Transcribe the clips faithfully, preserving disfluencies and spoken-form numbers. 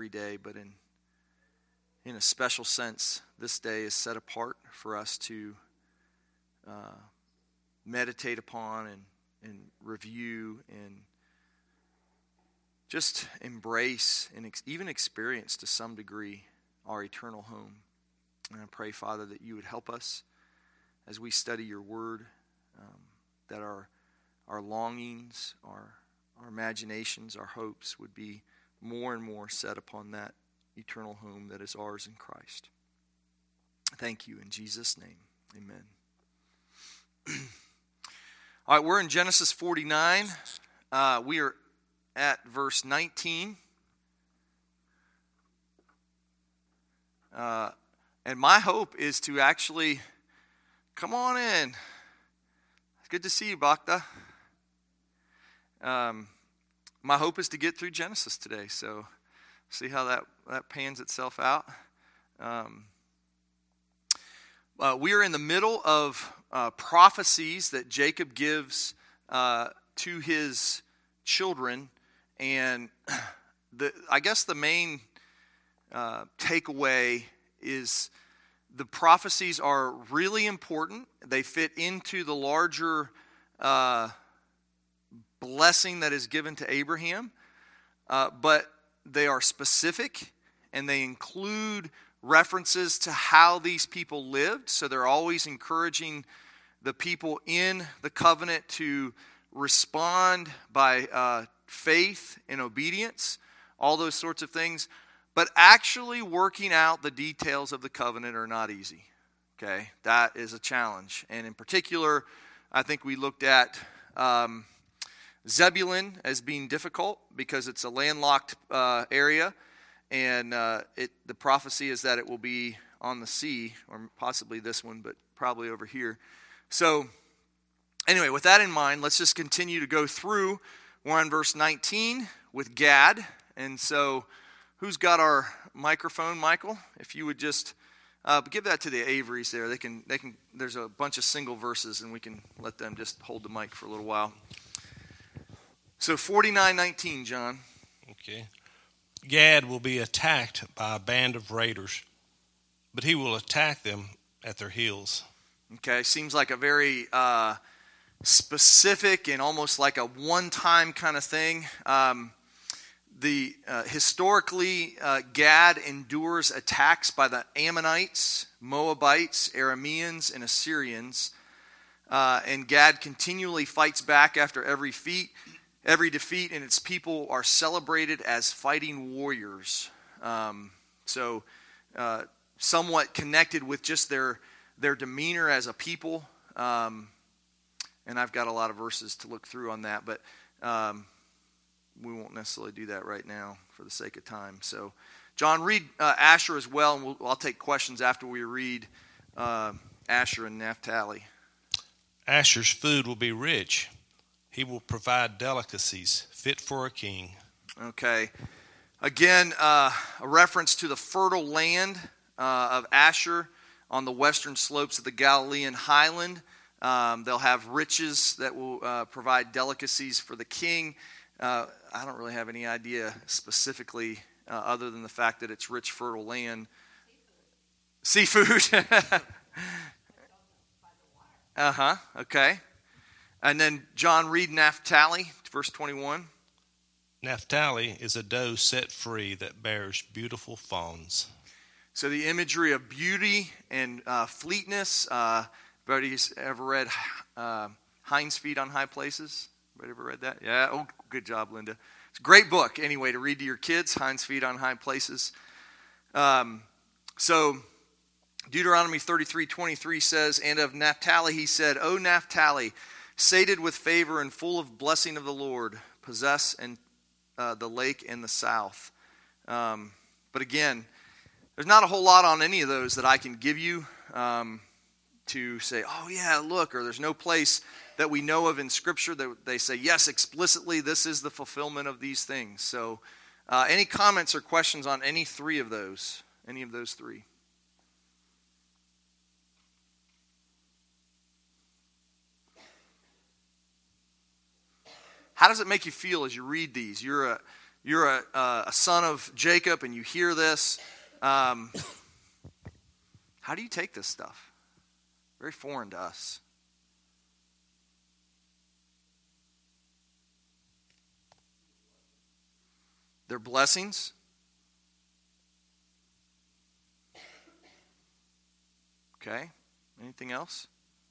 every day, but in in a special sense, this day is set apart for us to uh, meditate upon and, and review and just embrace and ex- even experience to some degree our eternal home. And I pray, Father, that you would help us as we study your word, um, that our our longings, our our imaginations, our hopes would be more and more set upon that eternal home that is ours in Christ. Thank you in Jesus' name. Amen. All right, we're in Genesis forty-nine. Uh, we are at verse nineteen. Uh, and my hope is to actually come on in. It's good to see you, Bhakta. Um, my hope is to get through Genesis today, so see how that, that pans itself out. Um, uh, we are in the middle of uh, prophecies that Jacob gives uh, to his children, and the I guess the main uh, takeaway is the prophecies are really important. They fit into the larger uh, blessing that is given to Abraham, uh, but they are specific and they include references to how these people lived. So they're always encouraging the people in the covenant to respond by uh, faith and obedience, all those sorts of things. But actually working out the details of the covenant are not easy. Okay, that is a challenge. And in particular, I think we looked at um, Zebulun as being difficult because it's a landlocked uh, area, and uh, it the prophecy is that it will be on the sea, or possibly this one, but probably over here. So anyway, with that in mind, let's just continue to go through. We're on verse nineteen with Gad, and so who's got our microphone, Michael? If you would just uh, give that to the Averys there. They can they can. There's a bunch of single verses, and we can let them just hold the mic for a little while. So forty-nine nineteen, John. Okay. Gad will be attacked by a band of raiders, but he will attack them at their heels. Okay, seems like a very uh, specific and almost like a one-time kind of thing. Um, the uh, historically, uh, Gad endures attacks by the Ammonites, Moabites, Arameans, and Assyrians, uh, and Gad continually fights back after every feat. Every defeat, and its people are celebrated as fighting warriors. Um, so, uh, somewhat connected with just their their demeanor as a people. Um, and I've got a lot of verses to look through on that, but um, we won't necessarily do that right now for the sake of time. So, John, read uh, Asher as well, and we'll, I'll take questions after we read uh, Asher and Naphtali. Asher's food will be rich. He will provide delicacies fit for a king. Okay. Again, uh, a reference to the fertile land uh, of Asher on the western slopes of the Galilean highland. Um, they'll have riches that will uh, provide delicacies for the king. Uh, I don't really have any idea specifically uh, other than the fact that it's rich, fertile land. Seafood. Seafood. uh-huh. Okay. And then, John, read Naphtali, verse twenty-one. Naphtali is a doe set free that bears beautiful fawns. So the imagery of beauty and uh, fleetness. Uh, everybody's ever read uh, Hind's Feet on High Places? Everybody ever read that? Yeah? Oh, good job, Linda. It's a great book, anyway, to read to your kids, Hind's Feet on High Places. Um, so Deuteronomy thirty-three twenty-three says, and of Naphtali he said, O Naphtali, sated with favor and full of blessing of the Lord, possess and uh, the lake and the south. Um, but again, there's not a whole lot on any of those that I can give you um, to say, oh yeah, look, or there's no place that we know of in Scripture that they say, yes, explicitly, this is the fulfillment of these things. So uh, any comments or questions on any three of those, any of those three? How does it make you feel as you read these? You're a you're a, uh, a son of Jacob and you hear this, um, how do you take this stuff? Very foreign to us. They're blessings. Okay. Anything else?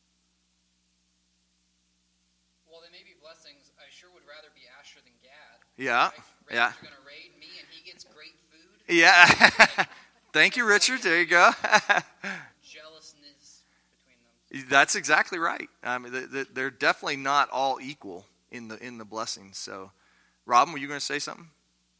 Well, they may be blessings. I sure would rather be Asher than Gad. Yeah. Right? Yeah. Raiders are going to raid me, and he gets great food. Yeah. Thank you, Richard. There you go. Jealousness between them. That's exactly right. I mean, they're definitely not all equal in the in the blessings. So, Robin, were you going to say something?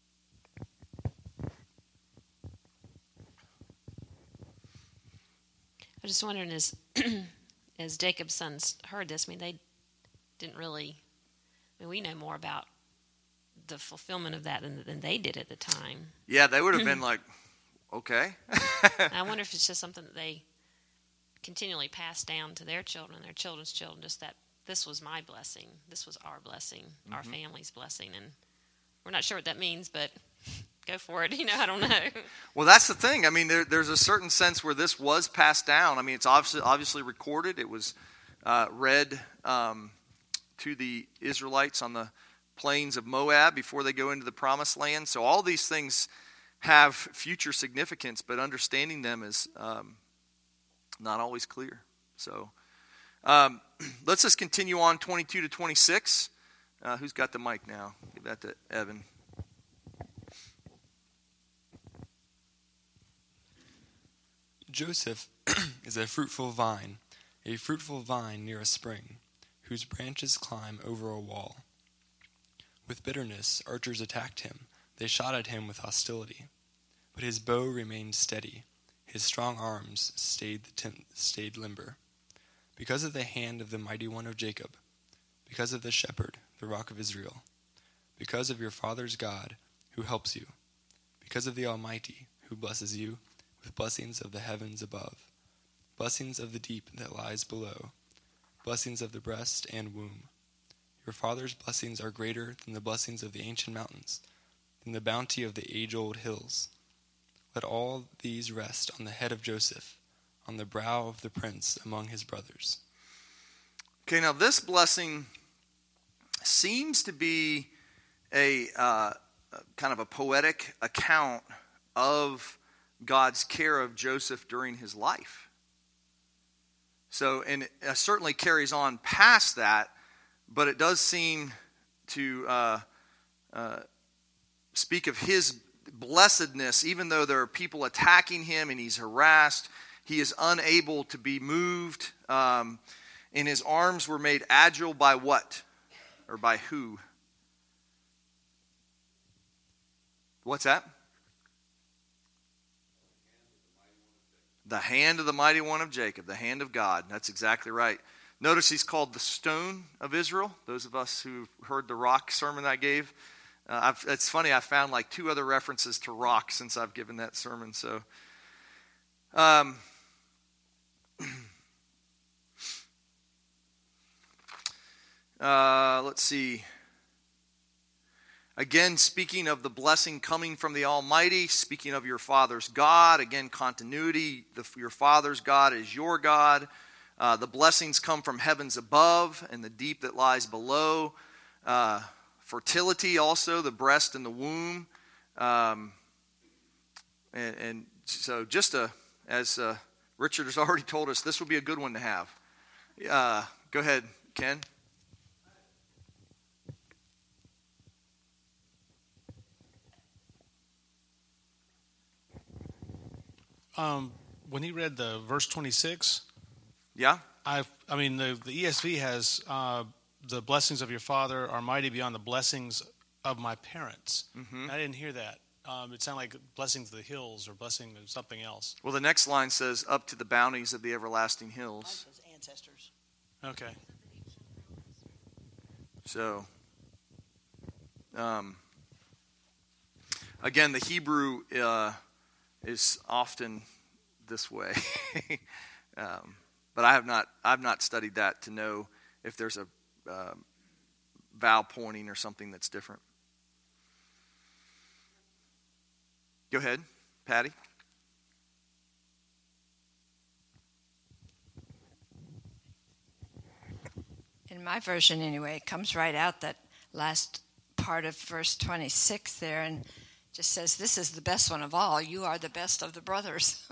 I'm just wondering, as as Jacob's sons heard this, I mean, they didn't really. I mean, we know more about the fulfillment of that than, than they did at the time. Yeah, they would have been like, okay. I wonder if it's just something that they continually pass down to their children, their children's children, just that this was my blessing, this was our blessing, mm-hmm. our family's blessing, and we're not sure what that means, but go for it. You know, I don't know. Well, that's the thing. I mean, there, there's a certain sense where this was passed down. I mean, it's obviously obviously recorded. It was uh, read um, to the Israelites on the plains of Moab before they go into the promised land. So all these things have future significance, but understanding them is um, not always clear. So um, let's just continue on twenty-two to twenty-six. Uh, who's got the mic now? Give that to Evan. Joseph is a fruitful vine, a fruitful vine near a spring, whose branches climb over a wall. With bitterness, archers attacked him. They shot at him with hostility. But his bow remained steady. His strong arms stayed, the tim- stayed limber. Because of the hand of the mighty one of Jacob, because of the shepherd, the rock of Israel, because of your father's God, who helps you, because of the Almighty, who blesses you with blessings of the heavens above, blessings of the deep that lies below, blessings of the breast and womb. Your father's blessings are greater than the blessings of the ancient mountains, than the bounty of the age-old hills. Let all these rest on the head of Joseph, on the brow of the prince among his brothers. Okay, now this blessing seems to be a uh, kind of a poetic account of God's care of Joseph during his life. So, and it certainly carries on past that, but it does seem to uh, uh, speak of his blessedness, even though there are people attacking him and he's harassed. He is unable to be moved, um, and his arms were made agile by what? Or by who? What's that? The hand of the mighty one of Jacob, the hand of God. That's exactly right. Notice he's called the stone of Israel. Those of us who heard the rock sermon I gave, uh, I've, it's funny, I found like two other references to rock since I've given that sermon. So, um, uh, let's see. Again, speaking of the blessing coming from the Almighty, speaking of your father's God, again, continuity, the, your father's God is your God. Uh, the blessings come from heavens above and the deep that lies below. Uh, fertility also, the breast and the womb. Um, and, and so just a, as uh, Richard has already told us, this will be a good one to have. Uh, go ahead, Ken. Um, when he read the verse twenty-six, yeah, I I mean the, the E S V has uh, the blessings of your father are mighty beyond the blessings of my parents. Mm-hmm. I didn't hear that. Um, it sounded like blessings of the hills or blessing of something else. Well, the next line says, "Up to the bounties of the everlasting hills." Like ancestors. Okay. So, um, again, the Hebrew. Uh, is often this way. um, but I have not I've not studied that to know if there's a uh, vowel pointing or something that's different. Go ahead, Patty. In my version, anyway, it comes right out that last part of verse twenty-six there, and just says, "This is the best one of all. You are the best of the brothers."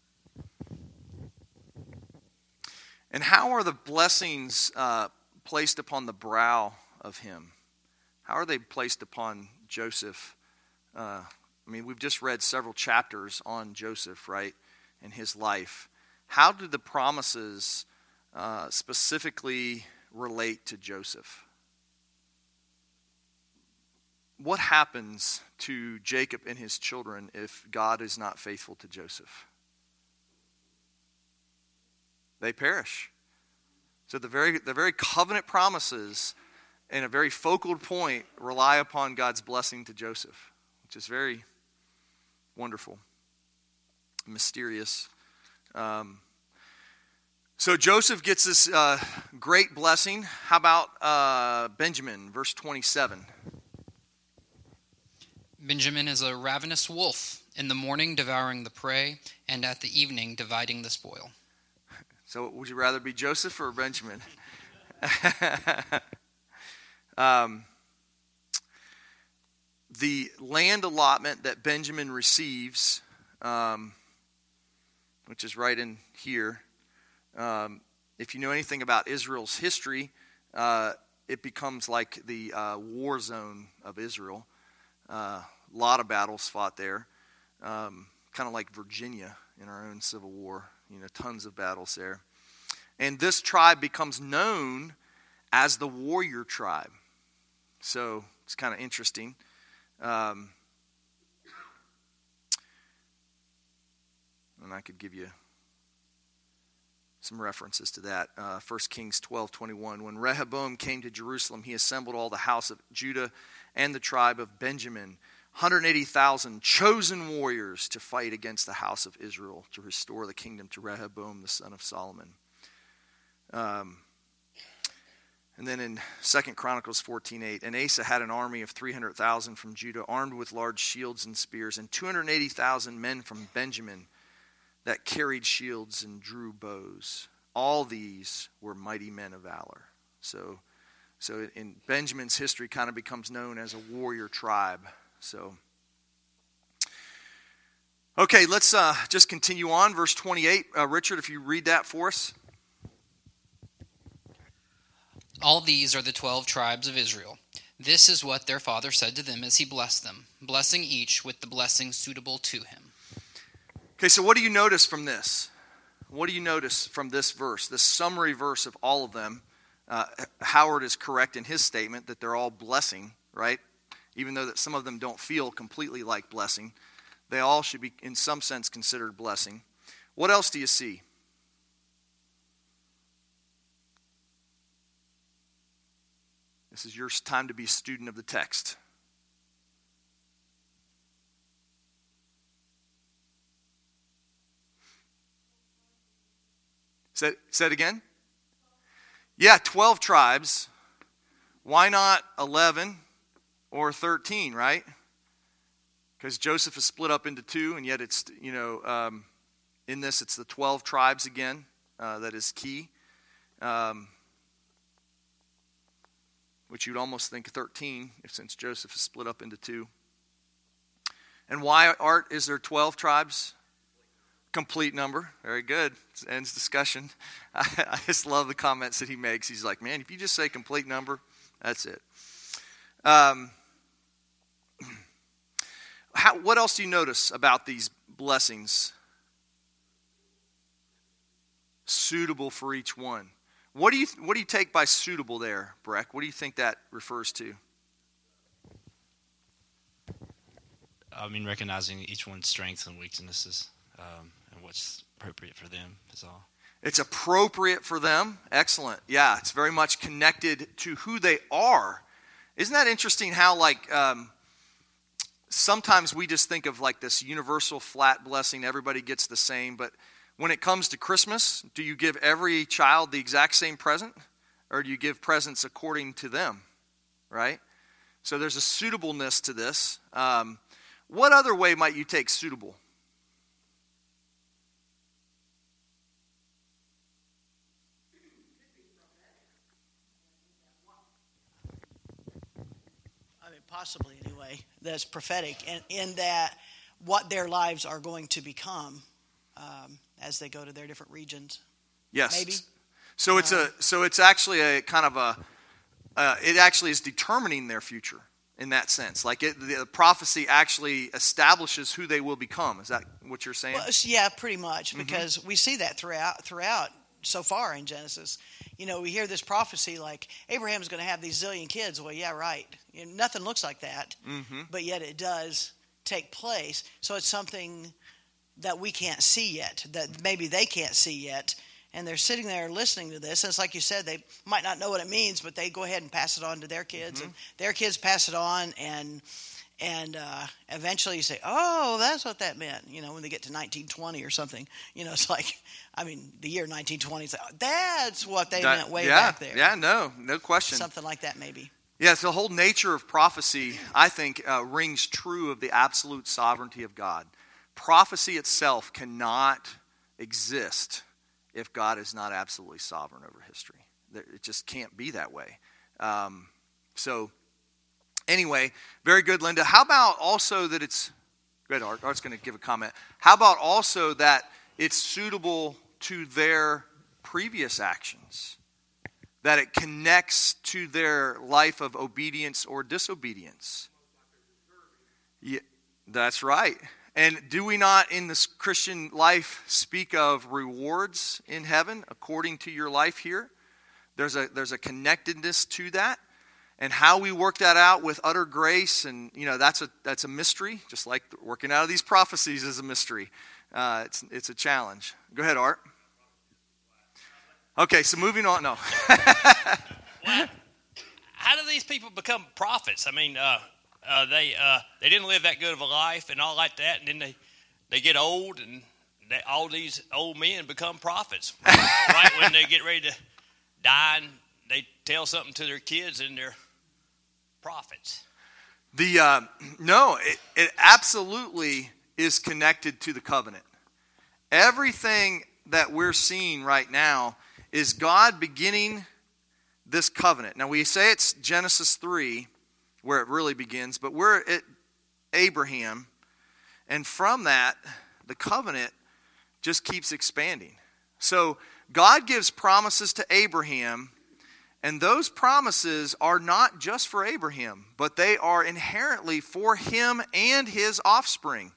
And how are the blessings uh, placed upon the brow of him? How are they placed upon Joseph? Uh, I mean, we've just read several chapters on Joseph, right, and his life. How do the promises uh, specifically relate to Joseph? What happens to Jacob and his children if God is not faithful to Joseph? They perish. So the very the very covenant promises and a very focal point rely upon God's blessing to Joseph, which is very wonderful, mysterious. Um, so Joseph gets this uh, great blessing. How about uh, Benjamin, verse twenty-seven? Benjamin is a ravenous wolf, in the morning devouring the prey, and at the evening dividing the spoil. So would you rather be Joseph or Benjamin? um, the land allotment that Benjamin receives, um, which is right in here, um, if you know anything about Israel's history, uh, it becomes like the uh, war zone of Israel. A uh, lot of battles fought there, um, kind of like Virginia in our own Civil War. You know, tons of battles there. And this tribe becomes known as the warrior tribe. So it's kind of interesting. Um, and I could give you some references to that. Uh, First Kings twelve twenty-one. When Rehoboam came to Jerusalem, he assembled all the house of Judah and the tribe of Benjamin, one hundred eighty thousand chosen warriors to fight against the house of Israel, to restore the kingdom to Rehoboam, the son of Solomon. Um, and then in Second Chronicles fourteen eight, and Asa had an army of three hundred thousand from Judah, armed with large shields and spears, and two hundred eighty thousand men from Benjamin that carried shields and drew bows. All these were mighty men of valor. So, so in Benjamin's history, kind of becomes known as a warrior tribe. So, okay, let's uh, just continue on. Verse twenty-eight. Uh, Richard, if you read that for us. All these are the twelve tribes of Israel. This is what their father said to them as he blessed them, blessing each with the blessing suitable to him. Okay, so what do you notice from this? What do you notice from this verse, this summary verse of all of them? Uh, Howard is correct in his statement that they're all blessing, right? Even though that some of them don't feel completely like blessing, they all should be, in some sense, considered blessing. What else do you see? This is your time to be a student of the text. Say, say it again? Yeah, twelve tribes. Why not eleven or thirteen, right? Because Joseph is split up into two, and yet it's, you know, um, in this it's the twelve tribes again uh, that is key. Um, which you'd almost think thirteen, if since Joseph is split up into two. And why, Art, is there twelve tribes? Complete number. Very good. Ends discussion. I, I just love the comments that he makes. He's like, man, if you just say complete number, that's it. Um, how, what else do you notice about these blessings? Suitable for each one. What do you what do you take by suitable there, Breck? What do you think that refers to? I mean, recognizing each one's strengths and weaknesses, um, and what's appropriate for them is all. It's appropriate for them. Excellent. Yeah, it's very much connected to who they are. Isn't that interesting how, like, um, sometimes we just think of, like, this universal flat blessing, everybody gets the same, but when it comes to Christmas, do you give every child the exact same present? Or do you give presents according to them, right? So there's a suitableness to this. Um, what other way might you take suitable? I mean, possibly anyway, that's prophetic, and in that what their lives are going to become um, as they go to their different regions. Yes. Maybe. So it's a so it's actually a kind of a uh, it actually is determining their future in that sense. Like it, the prophecy actually establishes who they will become. Is that what you're saying? Well, yeah, pretty much, because mm-hmm. we see that throughout throughout so far in Genesis. You know, we hear this prophecy like Abraham's going to have these zillion kids. Well, yeah, right. You know, nothing looks like that, mm-hmm. but yet it does take place. So it's something that we can't see yet, that maybe they can't see yet. And they're sitting there listening to this. And it's like you said, they might not know what it means, but they go ahead and pass it on to their kids. Mm-hmm. And their kids pass it on. And and uh, eventually you say, oh, that's what that meant. You know, when they get to nineteen twenty or something. You know, it's like, I mean, the year nineteen twenty, it's like, oh, that's what they that, meant way yeah, back there. Yeah, no, no question. Something like that maybe. Yeah, so the whole nature of prophecy, I think, uh, rings true of the absolute sovereignty of God. Prophecy itself cannot exist if God is not absolutely sovereign over history. It just can't be that way. Um, so, anyway, very good, Linda. How about also that it's, go ahead, Art. Art's going to give a comment. How about also that it's suitable to their previous actions? That it connects to their life of obedience or disobedience? Yeah, that's right. And do we not in this Christian life speak of rewards in heaven according to your life here? There's a there's a connectedness to that. And how we work that out with utter grace, and you know, that's a that's a mystery, just like working out of these prophecies is a mystery. Uh, it's it's a challenge. Go ahead, Art. Okay, so moving on. No. Well, how do these people become prophets? I mean, uh, Uh, they uh, they didn't live that good of a life and all like that, and then they, they get old, and they, all these old men become prophets. Right when they get ready to die, and they tell something to their kids, and they're prophets. The uh, no, it, it absolutely is connected to the covenant. Everything that we're seeing right now is God beginning this covenant. Now we say it's Genesis three. Where it really begins, but we're at Abraham, and from that, the covenant just keeps expanding. So God gives promises to Abraham, and those promises are not just for Abraham, but they are inherently for him and his offspring.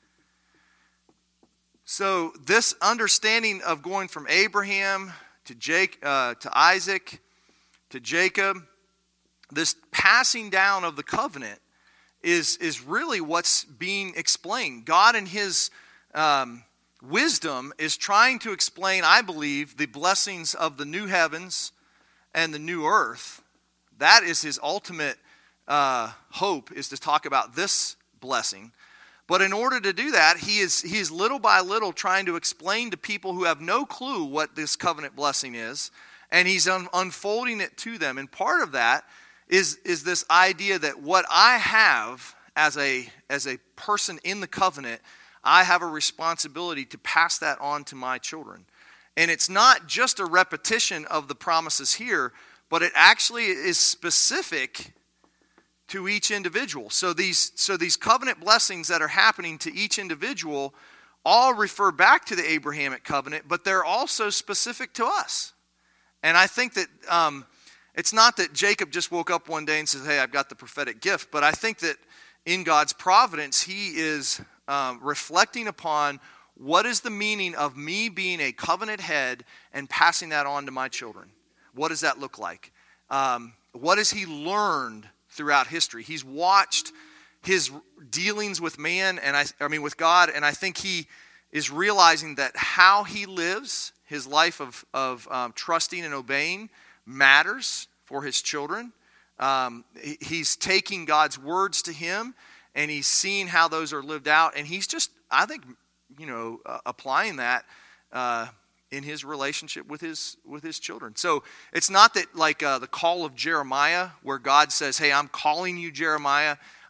So this understanding of going from Abraham to Jake, uh, to Isaac, to Jacob, this passing down of the covenant is, is really what's being explained. God in his um, wisdom is trying to explain, I believe, the blessings of the new heavens and the new earth. That is his ultimate uh, hope, is to talk about this blessing. But in order to do that, he is, he is little by little trying to explain to people who have no clue what this covenant blessing is, and he's un- unfolding it to them. And part of that is is this idea that what I have as a as a person in the covenant, I have a responsibility to pass that on to my children. And it's not just a repetition of the promises here, but it actually is specific to each individual. So these so these covenant blessings that are happening to each individual all refer back to the Abrahamic covenant, but they're also specific to us. And I think that um, it's not that Jacob just woke up one day and says, hey, I've got the prophetic gift. But I think that in God's providence, he is um, reflecting upon what is the meaning of me being a covenant head and passing that on to my children. What does that look like? Um, what has he learned throughout history? He's watched his dealings with man, and I, I mean with God, and I think he is realizing that how he lives, his life of, of um, trusting and obeying, matters for his children. Um, he's taking God's words to him, and he's seeing how those are lived out, and he's just, I think, you know, uh, applying that uh, in his relationship with his with his children. So it's not that like uh, the call of Jeremiah, where God says, "Hey, I'm calling you, Jeremiah."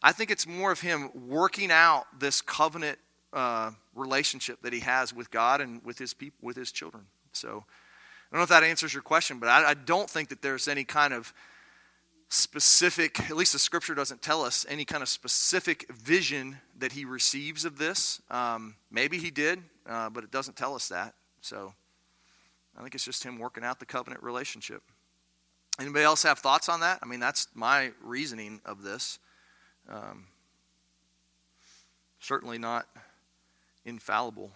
I think it's more of him working out this covenant uh, relationship that he has with God and with his people, with his children. So I don't know if that answers your question, but I, I don't think that there's any kind of specific, at least the scripture doesn't tell us, any kind of specific vision that he receives of this. Um, maybe he did, uh, but it doesn't tell us that. So I think it's just him working out the covenant relationship. Anybody else have thoughts on that? I mean, that's my reasoning of this. Um, certainly not infallible.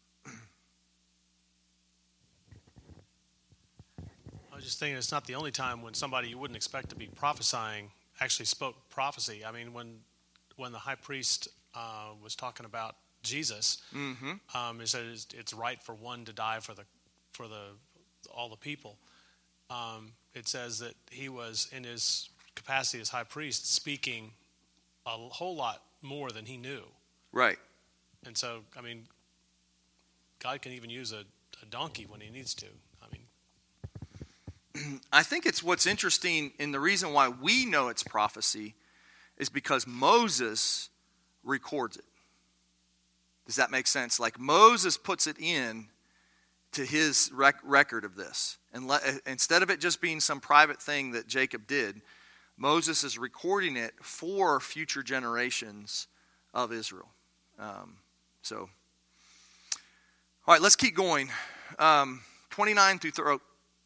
I was just thinking it's not the only time when somebody you wouldn't expect to be prophesying actually spoke prophecy. I mean, when when the high priest uh, was talking about Jesus, Mm-hmm. um, he said it's, it's right for one to die for the for the all the people. Um, it says that he was in his capacity as high priest speaking a whole lot more than he knew. Right. And so, I mean, God can even use a, a donkey when he needs to. I mean, I think it's what's interesting, and the reason why we know it's prophecy is because Moses records it. Does that make sense? Like Moses puts it in to his rec- record of this. And le- instead of it just being some private thing that Jacob did, Moses is recording it for future generations of Israel. Um, so, all right, let's keep going. Um, twenty-nine through thirty.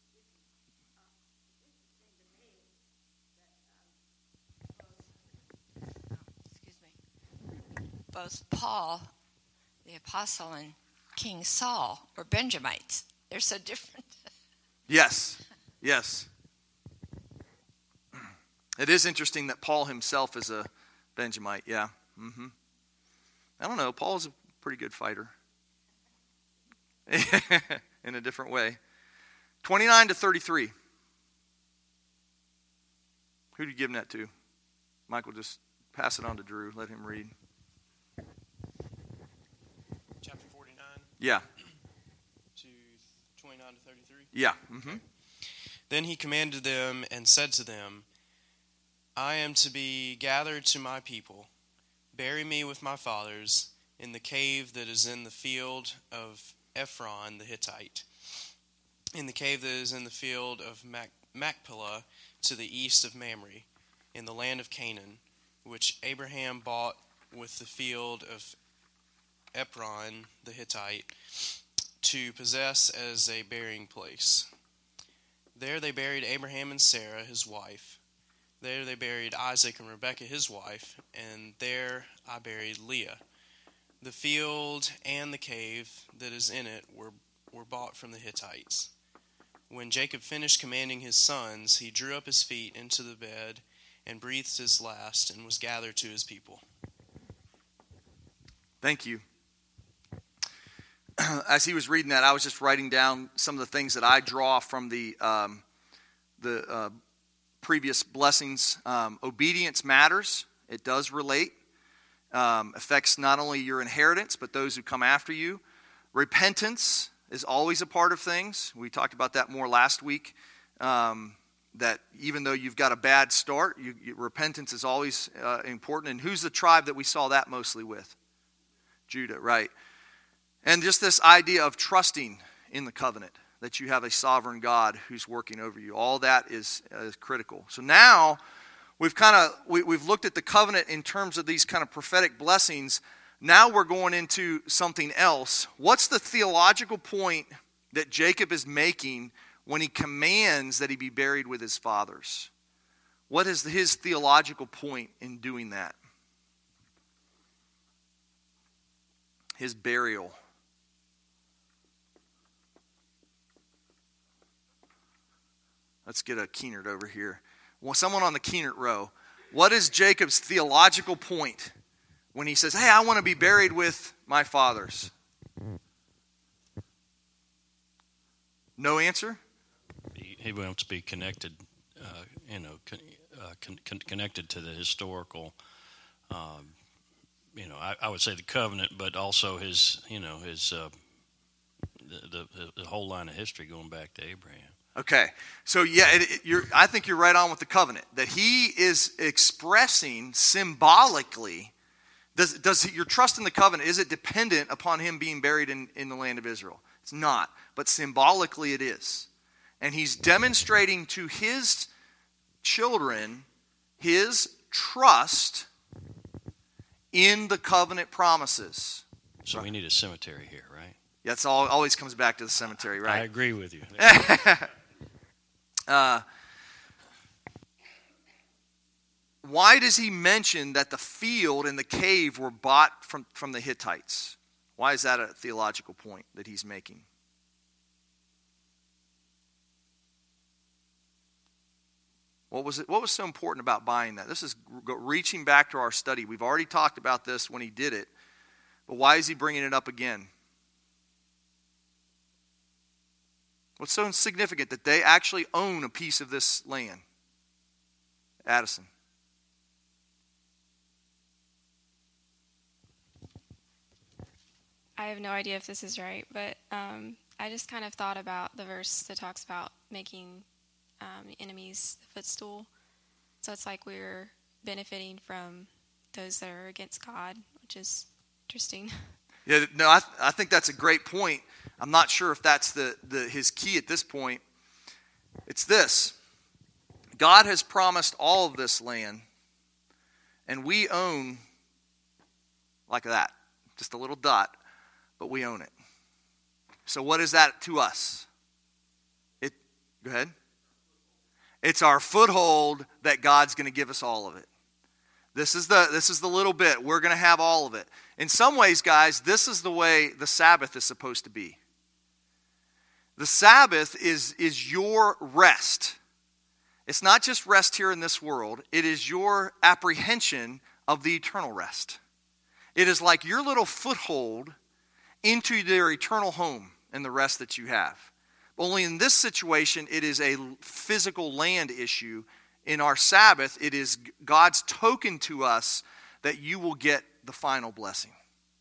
Excuse me. Both Paul, the apostle, and King Saul were Benjamites. They're so different. Yes, yes. It is interesting that Paul himself is a Benjamite, yeah. Mm-hmm. I don't know, Paul's a pretty good fighter. In a different way. twenty-nine to thirty-three. Who are you giving that to? Michael, just pass it on to Drew. Let him read. Chapter forty-nine Yeah. to twenty-nine to thirty-three. Yeah. Mm-hmm. Then he commanded them and said to them, I am to be gathered to my people. Bury me with my fathers in the cave that is in the field of Ephron the Hittite, in the cave that is in the field of Mac- Machpelah to the east of Mamre, in the land of Canaan, which Abraham bought with the field of Ephron the Hittite, to possess as a burying place. There they buried Abraham and Sarah, his wife. There they buried Isaac and Rebekah, his wife, and there I buried Leah. The field and the cave that is in it were, were bought from the Hittites. When Jacob finished commanding his sons, he drew up his feet into the bed and breathed his last and was gathered to his people. Thank you. As he was reading that, I was just writing down some of the things that I draw from the um, the uh, previous blessings. Um, obedience matters. It does relate. Um, affects not only your inheritance, but those who come after you. Repentance is always a part of things. We talked about that more last week. Um, that even though you've got a bad start, you, you, repentance is always uh, important. And who's the tribe that we saw that mostly with? Judah, right. And just this idea of trusting in the covenant, that you have a sovereign God who's working over you. All that is, uh, is critical. So now we've kind of we, we've looked at the covenant in terms of these kind of prophetic blessings. Now we're going into something else. What's the theological point that Jacob is making when he commands that he be buried with his fathers? What is his theological point in doing that? His burial. Let's get a Keenert over here. Well, someone on the Keenert row. What is Jacob's theological point when he says, hey, I want to be buried with my fathers? No answer? He, he wants to be connected, uh, you know, con, uh, con, con, connected to the historical, um, you know, I, I would say the covenant, but also his, you know, his, uh, the, the, the whole line of history going back to Abraham. Okay, so yeah, it, it, you're, I think you're right on with the covenant, that he is expressing symbolically, does, does your trust in the covenant, is it dependent upon him being buried in, in the land of Israel? It's not, but symbolically it is. And he's demonstrating to his children his trust in the covenant promises. So we need a cemetery here, right? That's all. Always comes back to the cemetery, right? I agree with you. uh, why does he mention that the field and the cave were bought from, from the Hittites? Why is that a theological point that he's making? What was it? What was so important about buying that? This is reaching back to our study. We've already talked about this when he did it, but why is he bringing it up again? What's so significant that they actually own a piece of this land? Addison. I have no idea if this is right, but um, I just kind of thought about the verse that talks about making um, enemies the footstool. So it's like we're benefiting from those that are against God, which is interesting. Yeah, no, I, th- I think that's a great point. I'm not sure if that's the, the his key at this point. It's this. God has promised all of this land, and we own like that, just a little dot, but we own it. So what is that to us? It. Go ahead. It's our foothold that God's going to give us all of it. This is the this is the little bit. We're going to have all of it. In some ways, guys, this is the way the Sabbath is supposed to be. The Sabbath is, is your rest. It's not just rest here in this world. It is your apprehension of the eternal rest. It is like your little foothold into their eternal home and the rest that you have. Only in this situation, it is a physical land issue. In our Sabbath, it is God's token to us that you will get the final blessing.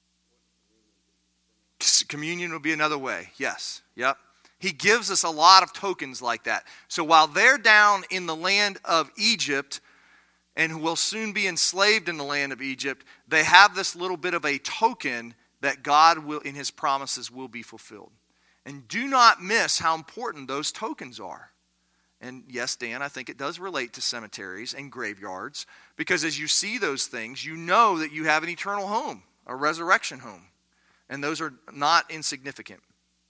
Communion will be another way. Yes. Yep. He gives us a lot of tokens like that. So while they're down in the land of Egypt and will soon be enslaved in the land of Egypt, they have this little bit of a token that God will, in his promises, will be fulfilled. And do not miss how important those tokens are. And yes, Dan, I think it does relate to cemeteries and graveyards, because as you see those things, you know that you have an eternal home, a resurrection home. And those are not insignificant.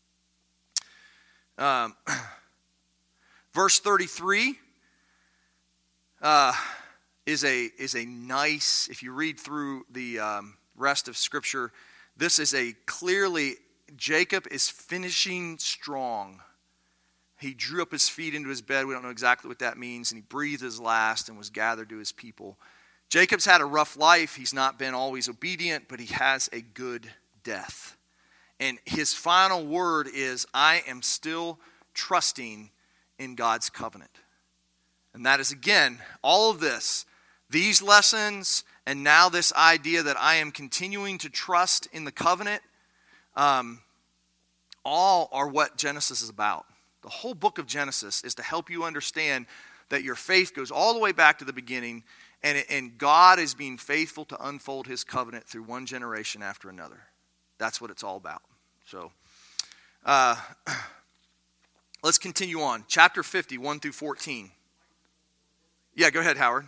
Um, verse thirty-three uh, is a is a nice, if you read through the um, rest of Scripture, this is a clearly, Jacob is finishing strong. He drew up his feet into his bed. We don't know exactly what that means. And he breathed his last and was gathered to his people. Jacob's had a rough life. He's not been always obedient, but he has a good death. And his final word is, I am still trusting in God's covenant. And that is, again, all of this, these lessons, and now this idea that I am continuing to trust in the covenant, um, all are what Genesis is about. The whole book of Genesis is to help you understand that your faith goes all the way back to the beginning, and, it, and God is being faithful to unfold his covenant through one generation after another. That's what it's all about. So, uh, let's continue on. Chapter fifty, one through fourteen. Yeah, go ahead, Howard.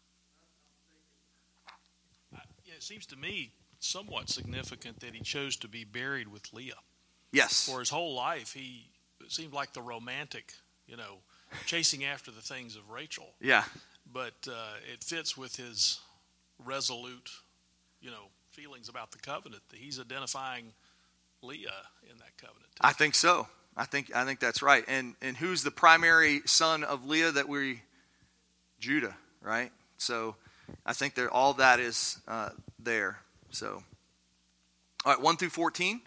Yeah, it seems to me somewhat significant that he chose to be buried with Leah. Yes. For his whole life, he seemed like the romantic, you know, chasing after the things of Rachel. Yeah. But uh, it fits with his resolute, you know, feelings about the covenant. That he's identifying Leah in that covenant. I think so. I think I think that's right. And and who's the primary son of Leah that we? Judah, right? So I think there all that is uh, there. So, all right, one through fourteen.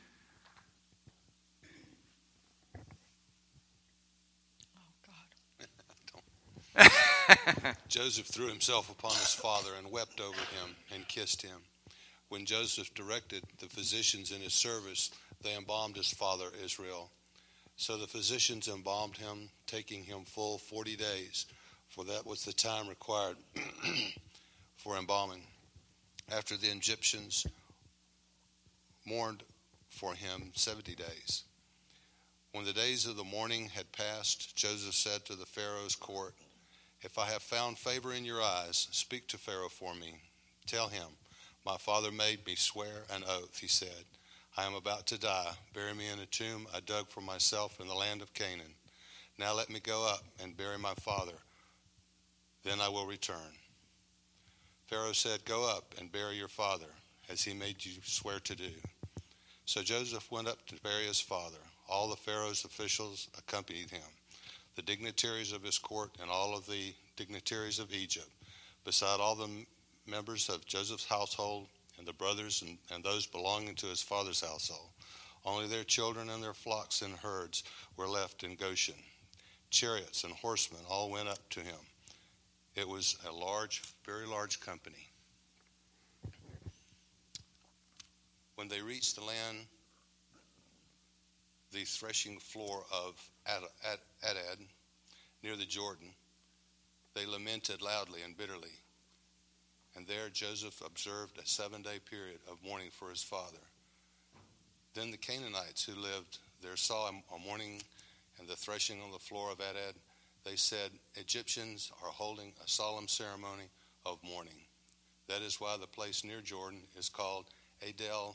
Joseph threw himself upon his father and wept over him and kissed him. When Joseph directed the physicians in his service, they embalmed his father Israel. So the physicians embalmed him, taking him full forty days, for that was the time required for embalming. After the Egyptians mourned for him seventy days. When the days of the mourning had passed, Joseph said to the Pharaoh's court, "If I have found favor in your eyes, speak to Pharaoh for me. Tell him, my father made me swear an oath. He said, I am about to die. Bury me in a tomb I dug for myself in the land of Canaan. Now let me go up and bury my father. Then I will return." Pharaoh said, "Go up and bury your father, as he made you swear to do." So Joseph went up to bury his father. All the Pharaoh's officials accompanied him, the dignitaries of his court and all of the dignitaries of Egypt, beside all the members of Joseph's household and the brothers and, and those belonging to his father's household. Only their children and their flocks and herds were left in Goshen. Chariots and horsemen all went up to him. It was a large, very large company. When they reached the land, the threshing floor of Atad, near the Jordan, they lamented loudly and bitterly. And there Joseph observed a seven-day period of mourning for his father. Then the Canaanites who lived there saw a mourning and the threshing on the floor of Atad. They said, "Egyptians are holding a solemn ceremony of mourning." That is why the place near Jordan is called Adel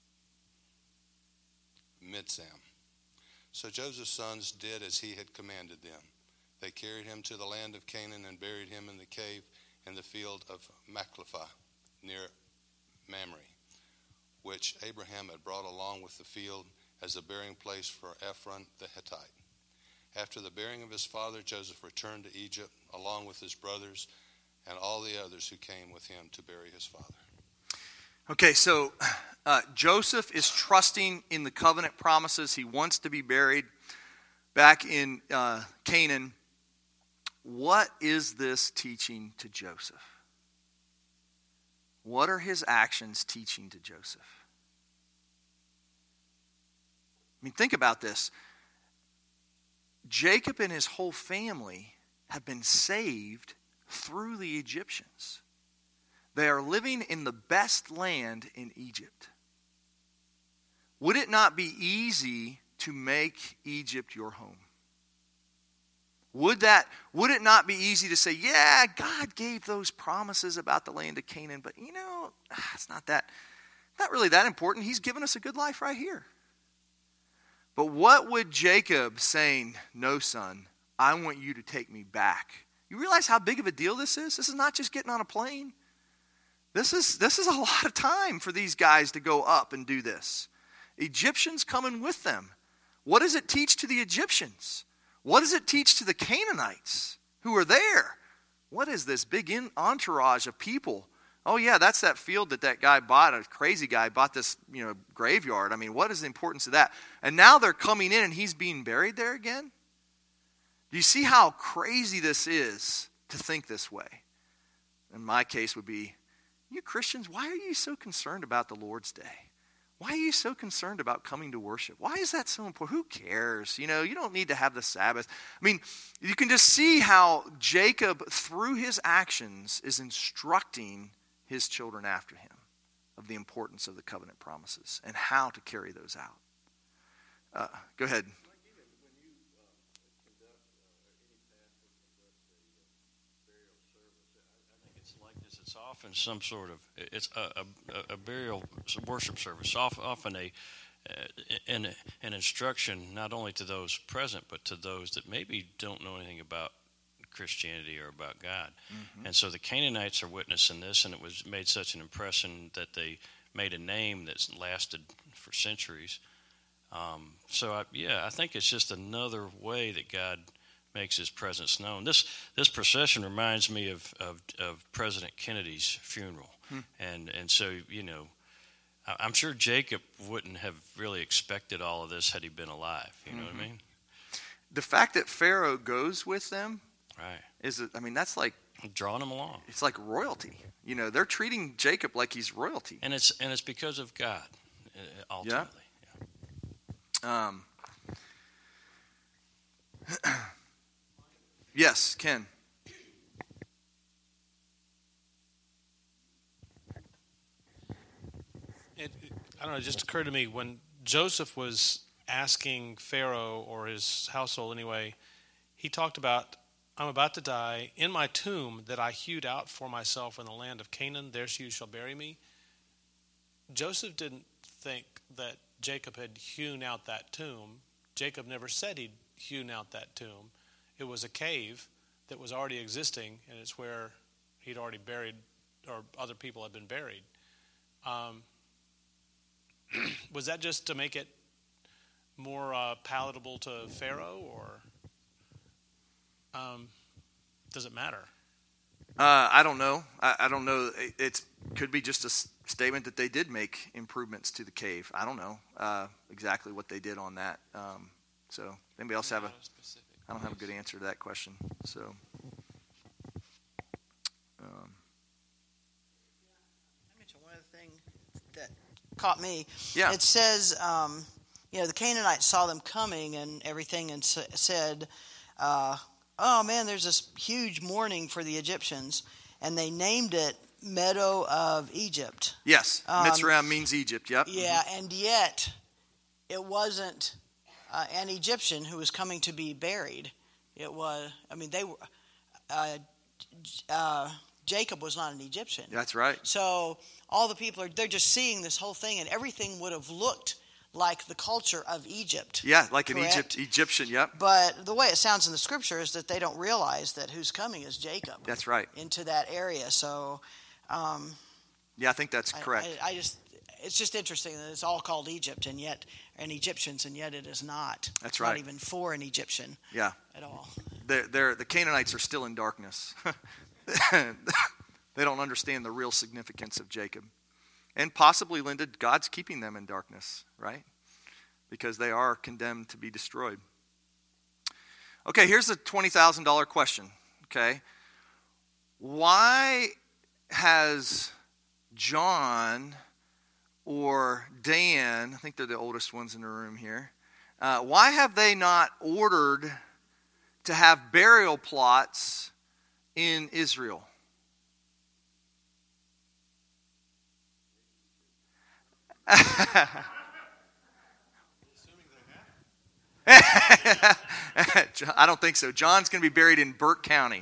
Mitzam. So Joseph's sons did as he had commanded them. They carried him to the land of Canaan and buried him in the cave in the field of Machpelah near Mamre, which Abraham had brought along with the field as a burying place for Ephron the Hittite. After the burying of his father, Joseph returned to Egypt along with his brothers and all the others who came with him to bury his father. Okay, so uh, Joseph is trusting in the covenant promises. He wants to be buried back in uh, Canaan. What is this teaching to Joseph? What are his actions teaching to Joseph? I mean, think about this. Jacob and his whole family have been saved through the Egyptians. They are living in the best land in Egypt. Would it not be easy to make Egypt your home? Would that, would it not be easy to say, yeah, God gave those promises about the land of Canaan, but you know, it's not that, not really that important. He's given us a good life right here. But what would Jacob saying, "No, son, I want you to take me back"? You realize how big of a deal this is? This is not just getting on a plane. This is, this is a lot of time for these guys to go up and do this. Egyptians coming with them. What does it teach to the Egyptians? What does it teach to the Canaanites who are there? What is this big in entourage of people? Oh yeah, that's that field that that guy bought, a crazy guy bought this, you know, graveyard. I mean, what is the importance of that? And now they're coming in and he's being buried there again? Do you see how crazy this is to think this way? In my case would be, you Christians, why are you so concerned about the Lord's Day? Why are you so concerned about coming to worship? Why is that so important? Who cares? You know, you don't need to have the Sabbath. I mean, you can just see how Jacob, through his actions, is instructing his children after him of the importance of the covenant promises and how to carry those out. Uh, go ahead. It's often some sort of, it's a, a, a burial worship service, often a, an, an instruction not only to those present, but to those that maybe don't know anything about Christianity or about God. Mm-hmm. And so the Canaanites are witnessing this, and it was made such an impression that they made a name that's lasted for centuries. Um, so, I, yeah, I think it's just another way that God makes his presence known. This this procession reminds me of of, of President Kennedy's funeral, hmm. and and so you know, I'm sure Jacob wouldn't have really expected all of this had he been alive. You know mm-hmm. what I mean? The fact that Pharaoh goes with them, right? Is I mean that's like drawing them along. It's like royalty. You know, they're treating Jacob like he's royalty, and it's and it's because of God, ultimately. Yeah. yeah. Um. Yes, Ken. It, it, I don't know, it just occurred to me when Joseph was asking Pharaoh, or his household anyway, he talked about, I'm about to die. In my tomb that I hewed out for myself in the land of Canaan, there you shall bury me. Joseph didn't think that Jacob had hewn out that tomb. Jacob never said he'd hewn out that tomb. It was a cave that was already existing, and it's where he'd already buried, or other people had been buried. Um, was that just to make it more uh, palatable to Pharaoh, or um, does it matter? Uh, I don't know. I, I don't know. It it's, could be just a s- statement that they did make improvements to the cave. I don't know uh, exactly what they did on that. Um, so, anybody else have a? I don't have a good answer to that question. So, um, I mentioned one other thing that caught me. Yeah. It says, um, you know, the Canaanites saw them coming and everything, and sa- said, uh, "Oh man, there's this huge mourning for the Egyptians," and they named it Meadow of Egypt. yes, Um, Mitzrayim means Egypt. Yep. Yeah, and yet it wasn't uh, an Egyptian who was coming to be buried. It was, I mean, they were, uh, uh, Jacob was not an Egyptian. That's right. So all the people are, they're just seeing this whole thing, and everything would have looked like the culture of Egypt. Yeah, like an Correct? Egypt, Egyptian. Yep. But the way it sounds in the scripture is that they don't realize that who's coming is Jacob. That's right. Into that area. So, um, Yeah, I think that's I- correct. I, I just, it's just interesting that it's all called Egypt, and yet, and Egyptians, and yet it is not. That's It's right. Not even for an Egyptian. Yeah. At all. They're, they're, the Canaanites are still in darkness. They don't understand the real significance of Jacob. And possibly, Linda, God's keeping them in darkness, right? Because they are condemned to be destroyed. Okay, here's a twenty thousand dollars question, okay? Why has John or Dan, I think they're the oldest ones in the room here, uh, why have they not ordered to have burial plots in Israel? I don't think so. John's going to be buried in Burke County.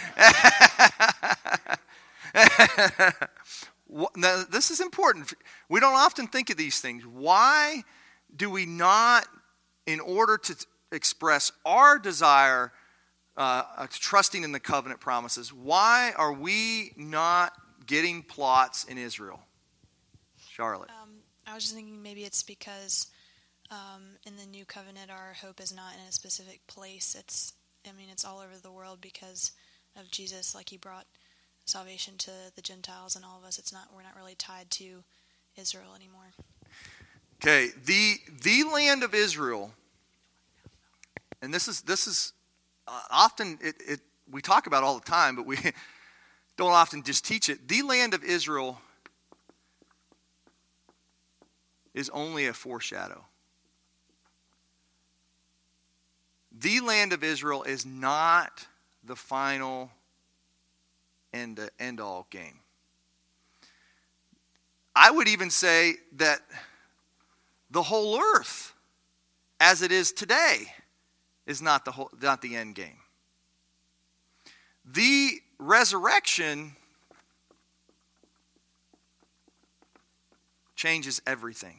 Now, this is important. We don't often think of these things. Why do we not, in order to express our desire uh, trusting in the covenant promises, why are we not getting plots in Israel? Charlotte. Um, I was just thinking maybe it's because um, in the new covenant our hope is not in a specific place. It's, I mean, it's all over the world because of Jesus. Like he brought salvation to the Gentiles and all of us. It's not, we're not really tied to Israel anymore. Okay, the the land of Israel, and this is this is uh, often it, it we talk about all the time, but we don't often just teach it. The land of Israel is only a foreshadow. The land of Israel is not the final end end all game. I would even say that the whole earth, as it is today, is not the whole, not the end game. The resurrection changes everything.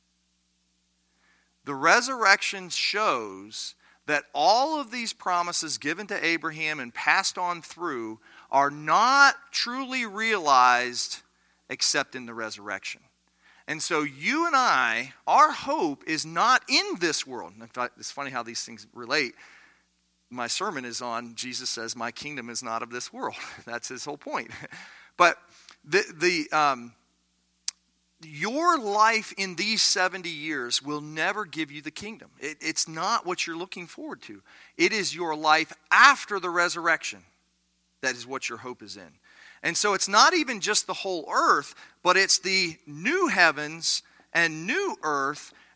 The resurrection shows that all of these promises given to Abraham and passed on through are not truly realized except in the resurrection. And so you and I, our hope is not in this world. In fact, it's funny how these things relate. My sermon is on, Jesus says, my kingdom is not of this world. That's his whole point. But the the um, your life in these seventy years will never give you the kingdom. It, it's not what you're looking forward to. It is your life after the resurrection that is what your hope is in. And so it's not even just the whole earth, but it's the new heavens and new earth,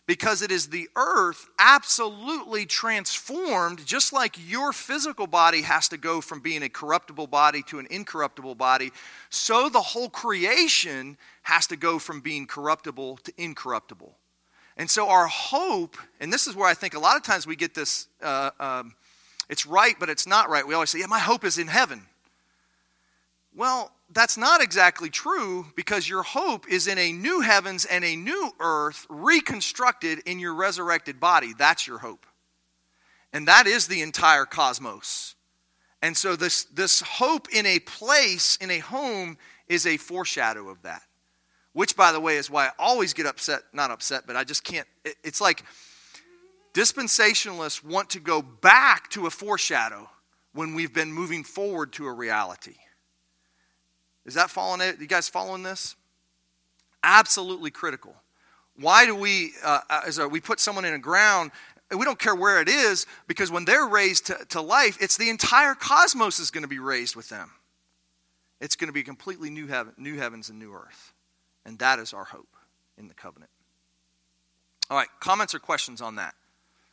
because it is the earth absolutely transformed, just like your physical body has to go from being a corruptible body to an incorruptible body, so the whole creation has to go from being corruptible to incorruptible. And so our hope, and this is where I think a lot of times we get this, uh, um, it's right, but it's not right. We always say, yeah, my hope is in heaven. Well, that's not exactly true, because your hope is in a new heavens and a new earth reconstructed in your resurrected body. That's your hope. And that is the entire cosmos. And so this, this hope in a place, in a home, is a foreshadow of that. Which, by the way, is why I always get upset, not upset, but I just can't. It, it's like dispensationalists want to go back to a foreshadow when we've been moving forward to a reality. Is that following it? You guys following this? Absolutely critical. Why do we, uh, as a, we put someone in a ground, we don't care where it is, because when they're raised to, to life, it's the entire cosmos is going to be raised with them. It's going to be completely new heaven, new heavens and new earth. And that is our hope in the covenant. All right, comments or questions on that?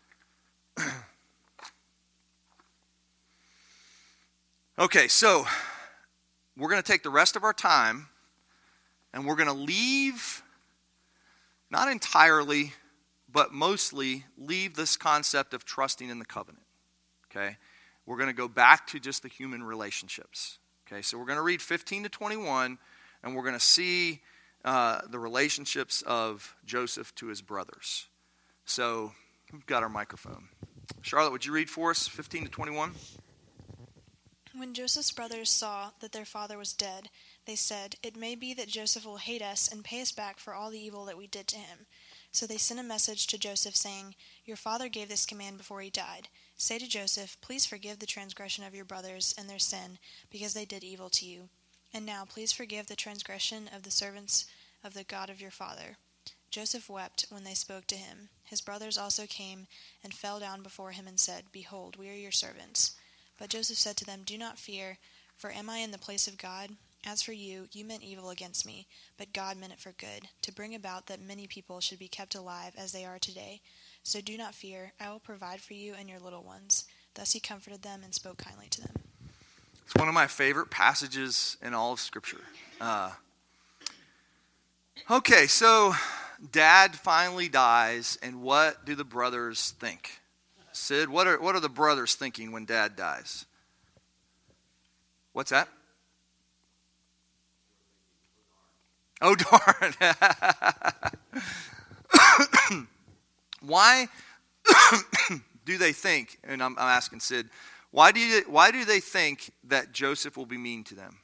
Okay, so we're going to take the rest of our time and we're going to leave, not entirely, but mostly leave this concept of trusting in the covenant. Okay? We're going to go back to just the human relationships. Okay, so we're going to read fifteen to twenty-one, and we're going to see uh, the relationships of Joseph to his brothers. So we've got our microphone. Charlotte, would you read for us fifteen to twenty-one? When Joseph's brothers saw that their father was dead, they said, "It may be that Joseph will hate us and pay us back for all the evil that we did to him." So they sent a message to Joseph saying, "Your father gave this command before he died. Say to Joseph, please forgive the transgression of your brothers and their sin, because they did evil to you. And now please forgive the transgression of the servants of the God of your father." Joseph wept when they spoke to him. His brothers also came and fell down before him and said, "Behold, we are your servants." But Joseph said to them, "Do not fear, for am I in the place of God? As for you, you meant evil against me, but God meant it for good, to bring about that many people should be kept alive as they are today. So do not fear, I will provide for you and your little ones." Thus he comforted them and spoke kindly to them. It's one of my favorite passages in all of Scripture. Uh, okay, so Dad finally dies, and what do the brothers think? Sid, what are what are the brothers thinking when Dad dies? What's that? Oh, darn. Why do they think, and I'm, I'm asking Sid, why do you, why do they think that Joseph will be mean to them?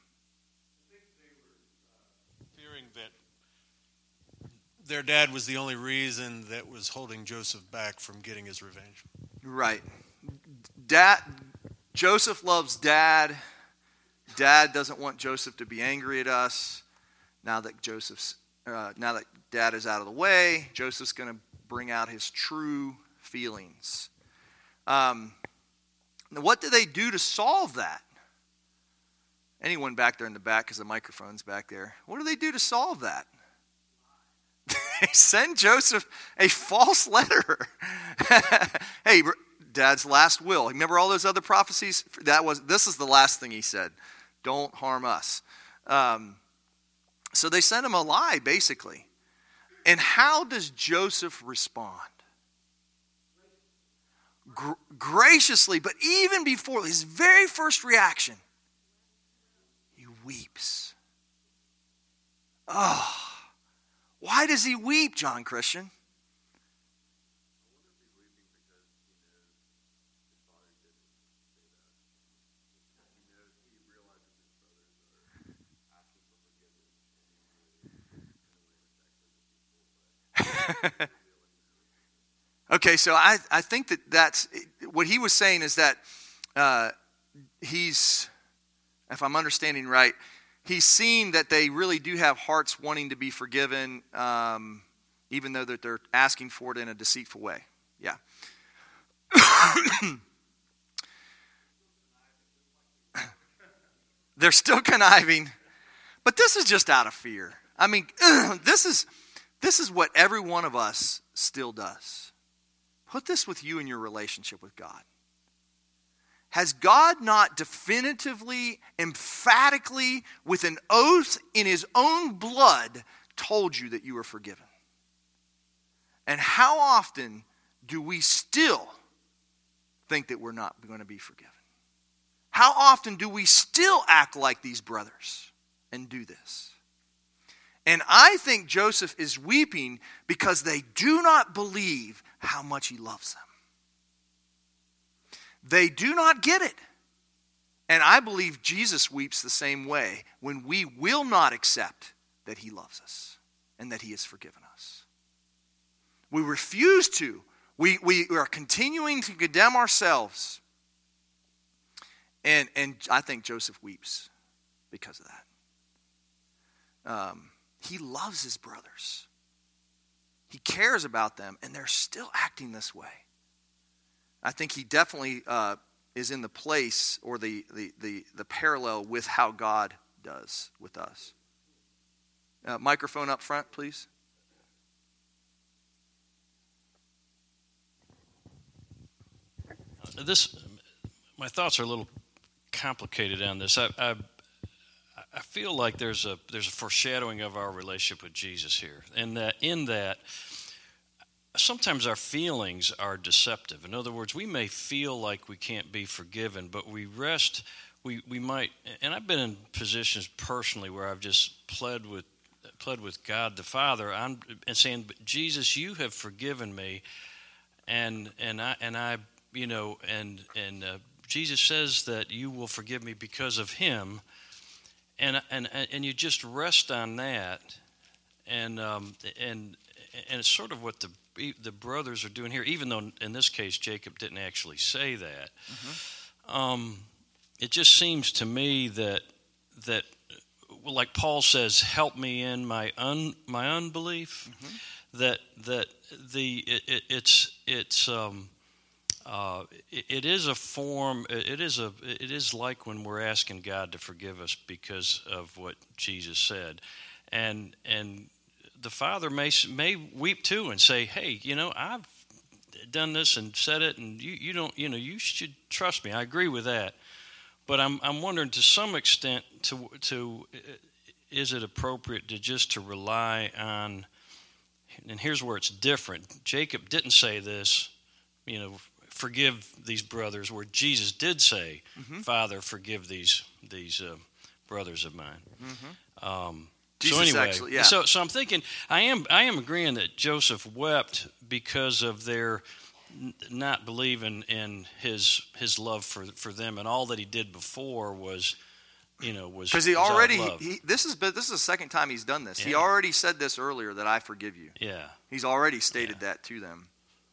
Fearing that their dad was the only reason that was holding Joseph back from getting his revenge. Right. Dad, Joseph loves Dad. Dad doesn't want Joseph to be angry at us. Now that Joseph's, uh, now that Dad is out of the way, Joseph's going to bring out his true feelings. Um, what do they do to solve that? Anyone back there in the back, because the microphone's back there. What do they do to solve that? They send Joseph a false letter. Hey, Dad's last will. Remember all those other prophecies? That was. This is the last thing he said. Don't harm us. Um, so they sent him a lie, basically. And how does Joseph respond? Gr- graciously, but even before his very first reaction, he weeps. Oh, why does he weep, John Christian? Okay, so I, I think that that's what he was saying is that uh, he's, if I'm understanding right, he's seen that they really do have hearts wanting to be forgiven, um, even though that they're asking for it in a deceitful way. Yeah. They're still conniving, but this is just out of fear. I mean, this is this is what every one of us still does. Put this with you in your relationship with God. Has God not definitively, emphatically, with an oath in his own blood, told you that you are forgiven? And how often do we still think that we're not going to be forgiven? How often do we still act like these brothers and do this? And I think Joseph is weeping because they do not believe how much he loves them. They do not get it. And I believe Jesus weeps the same way when we will not accept that he loves us and that he has forgiven us. We refuse to. We, we are continuing to condemn ourselves. And, and I think Joseph weeps because of that. Um, he loves his brothers. He cares about them, and they're still acting this way. I think he definitely uh, is in the place or the, the, the, the parallel with how God does with us. Uh, microphone up front, please. This, my thoughts are a little complicated on this. I, I, I feel like there's a there's a foreshadowing of our relationship with Jesus here, and that in that. Sometimes our feelings are deceptive. In other words, we may feel like we can't be forgiven, but we rest, we, we might, and I've been in positions personally where I've just pled with pled with God the Father I'm, and saying, Jesus, you have forgiven me, and and I and I you know and and uh, Jesus says that you will forgive me because of him, and and and you just rest on that, and um, and and it's sort of what the the brothers are doing here, even though in this case Jacob didn't actually say that. Mm-hmm. Um, it just seems to me that that, well, like Paul says, "Help me in my un my unbelief." Mm-hmm. That that the it, it, it's it's um, uh, it, it is a form. It is a it is like when we're asking God to forgive us because of what Jesus said, and and. The father may may weep too and say, "Hey, you know, I've done this and said it, and you, you don't, you know, you should trust me." I agree with that, but I'm I'm wondering to some extent, to to is it appropriate to just to rely on? And here's where it's different. Jacob didn't say this, you know, forgive these brothers, where Jesus did say, mm-hmm. "Father, forgive these these uh, brothers of mine." Mm-hmm. Um, Jesus so anyway, actually, yeah. so so I'm thinking I am I am agreeing that Joseph wept because of their n- not believing in his his love for, for them, and all that he did before was, you know, was because he was already out of love. he, this is this is the second time he's done this. Yeah. He already said this earlier that I forgive you. Yeah, he's already stated yeah. that to them.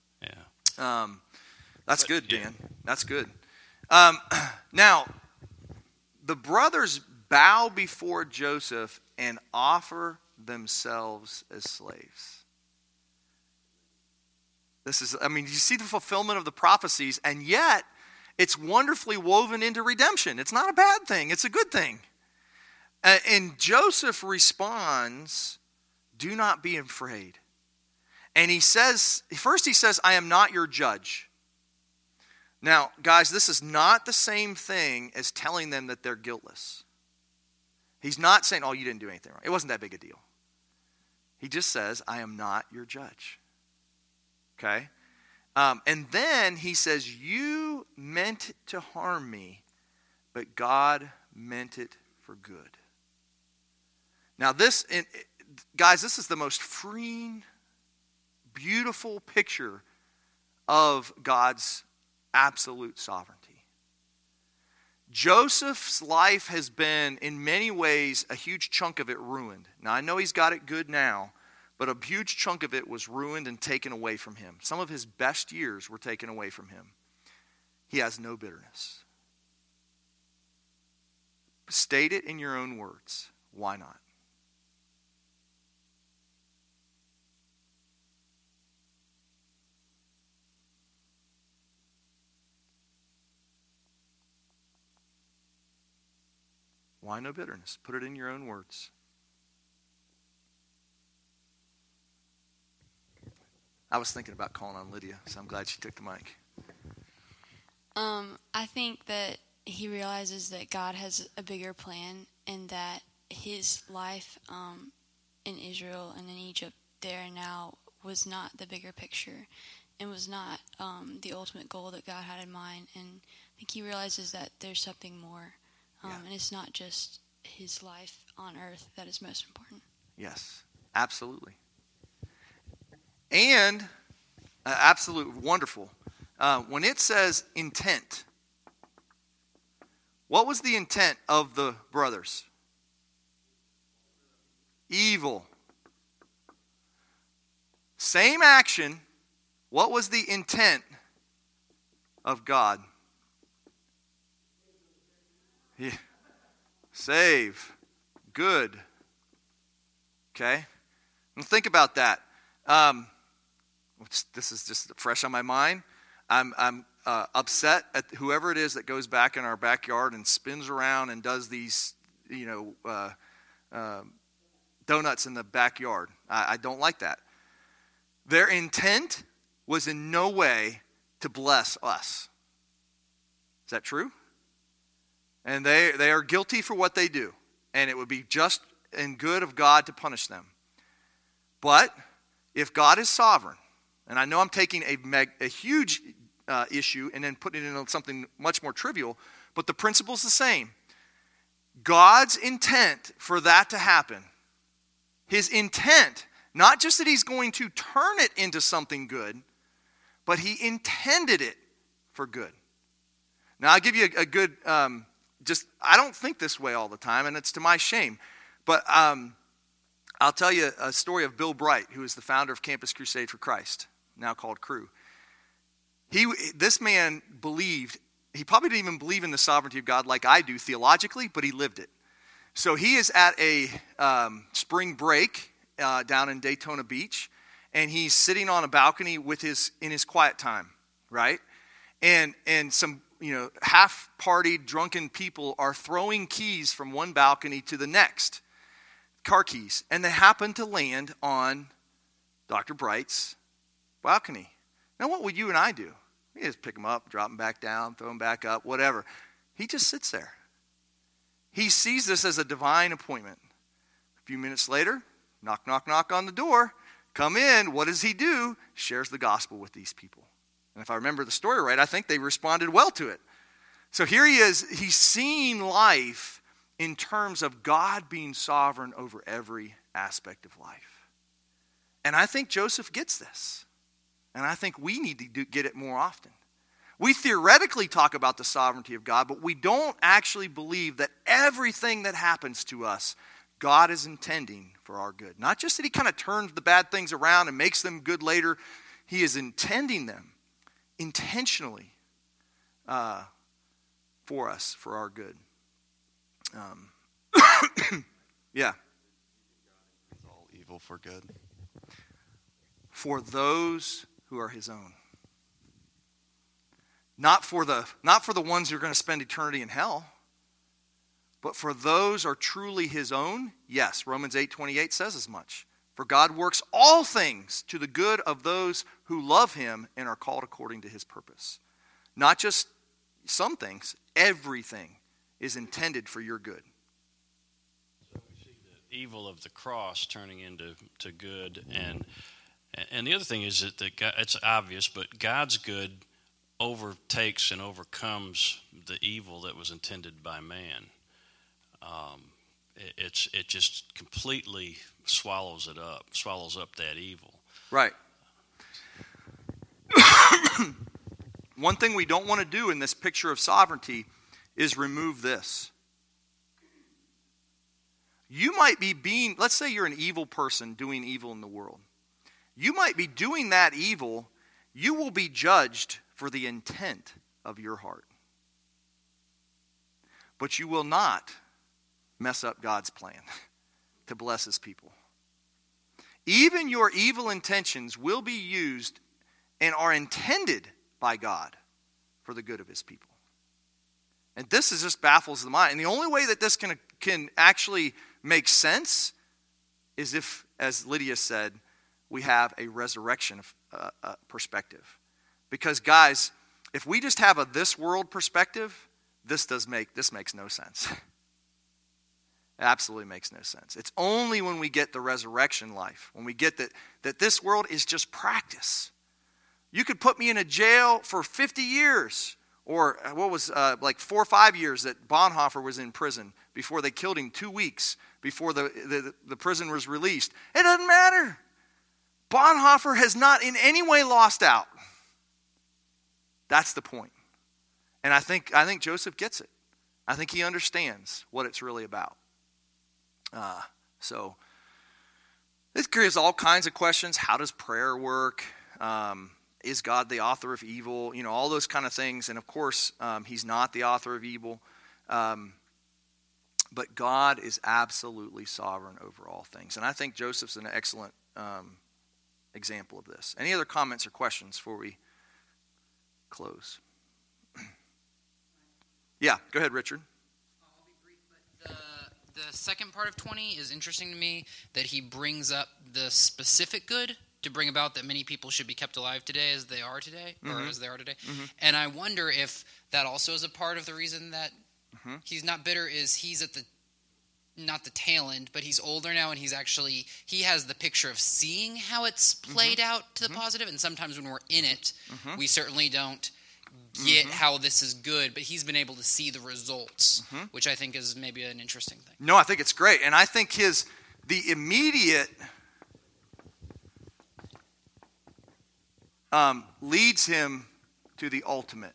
Yeah, um, that's but, good, yeah. Dan. That's good. Um, now, the brothers bow before Joseph and offer themselves as slaves. This is, I mean, you see the fulfillment of the prophecies, and yet it's wonderfully woven into redemption. It's not a bad thing, it's a good thing. Uh, and Joseph responds, "Do not be afraid." And he says, first he says, "I am not your judge." Now, guys, this is not the same thing as telling them that they're guiltless. He's not saying, "Oh, you didn't do anything wrong. It wasn't that big a deal." He just says, "I am not your judge." Okay? Um, and then he says, "You meant to harm me, but God meant it for good." Now this, guys, this is the most freeing, beautiful picture of God's absolute sovereignty. Joseph's life has been, in many ways, a huge chunk of it ruined. Now, I know he's got it good now, but a huge chunk of it was ruined and taken away from him. Some of his best years were taken away from him. He has no bitterness. State it in your own words. Why not? Why no bitterness? Put it in your own words. I was thinking about calling on Lydia, so I'm glad she took the mic. Um, I think that he realizes that God has a bigger plan and that his life um, in Israel and in Egypt there and now was not the bigger picture and was not um, the ultimate goal that God had in mind. And I think he realizes that there's something more. Um, Yeah. And it's not just his life on earth that is most important. Yes, absolutely. And, uh, absolutely wonderful. Uh, when it says intent, what was the intent of the brothers? Evil. Same action. What was the intent of God? Yeah. Save. Good. Okay? And think about that. Um, this is just fresh on my mind. I'm, I'm uh, upset at whoever it is that goes back in our backyard and spins around and does these, you know, uh, uh, donuts in the backyard. I, I don't like that. Their intent was in no way to bless us. Is that true? And they, they are guilty for what they do. And it would be just and good of God to punish them. But if God is sovereign, and I know I'm taking a, meg, a huge uh, issue and then putting it into something much more trivial, but the principle's the same. God's intent for that to happen, his intent, not just that he's going to turn it into something good, but he intended it for good. Now, I'll give you a, a good, um, just, I don't think this way all the time, and it's to my shame. But um, I'll tell you a story of Bill Bright, who is the founder of Campus Crusade for Christ, now called Cru. He, this man believed, he probably didn't even believe in the sovereignty of God like I do theologically, but he lived it. So he is at a um, spring break uh, down in Daytona Beach, and he's sitting on a balcony with his in his quiet time, right? And and some you know half-partied drunken people are throwing keys from one balcony to the next, car keys, and they happen to land on Doctor Bright's balcony. Now, what would you and I do? We just pick them up, drop them back down, throw them back up, whatever. He just sits there. He sees this as a divine appointment. A few minutes later, knock, knock, knock on the door. Come in. What does he do? Shares the gospel with these people. And if I remember the story right, I think they responded well to it. So here he is. He's seeing life in terms of God being sovereign over every aspect of life. And I think Joseph gets this. And I think we need to do, get it more often. We theoretically talk about the sovereignty of God, but we don't actually believe that everything that happens to us, God is intending for our good. Not just that he kind of turns the bad things around and makes them good later. He is intending them intentionally uh, for us, for our good. Um, yeah. It's all evil for good. For those who are his own. Not for the, not for the ones who are going to spend eternity in hell, but for those who are truly his own. Yes, Romans eight twenty-eight says as much. For God works all things to the good of those who love him and are called according to his purpose. Not just some things, everything is intended for your good. So we see the evil of the cross turning into to good, and and the other thing is that the, it's obvious, but God's good overtakes and overcomes the evil that was intended by man. Um, it, it's it just completely swallows it up, swallows up that evil. Right. One thing we don't want to do in this picture of sovereignty is remove this. You might be being, let's say you're an evil person doing evil in the world. You might be doing that evil. You will be judged for the intent of your heart. But you will not mess up God's plan to bless his people. Even your evil intentions will be used and are intended by God for the good of his people. And this is just baffles the mind. And the only way that this can, can actually make sense is if, as Lydia said, we have a resurrection of, uh, uh, perspective. Because, guys, if we just have a this world perspective, this does make this makes no sense. It absolutely makes no sense. It's only when we get the resurrection life, when we get that, that this world is just practice. You could put me in a jail for fifty years, or what was uh, like four or five years that Bonhoeffer was in prison before they killed him, two weeks before the, the, the prison was released. It doesn't matter. Bonhoeffer has not in any way lost out. That's the point. And I think I think Joseph gets it. I think he understands what it's really about. Uh, so this creates all kinds of questions. How does prayer work? Um, is God the author of evil? You know, all those kind of things. And of course, um, he's not the author of evil. Um, but God is absolutely sovereign over all things. And I think Joseph's an excellent um, example of this. Any other comments or questions before we close? Yeah, go ahead, Richard. I'll be brief, but the, the second part of twenty is interesting to me, that he brings up the specific good to bring about that many people should be kept alive today as they are today, or Mm-hmm. as they are today. Mm-hmm. And I wonder if that also is a part of the reason that Mm-hmm. he's not bitter, is he's at the, not the tail end, but he's older now, and he's actually, he has the picture of seeing how it's played Mm-hmm. out to the positive, and sometimes when we're in it, Mm-hmm. we certainly don't get Mhm. how this is good, but he's been able to see the results, Mhm. which I think is maybe an interesting thing. No, I think it's great. And I think his, the immediate um, leads him to the ultimate.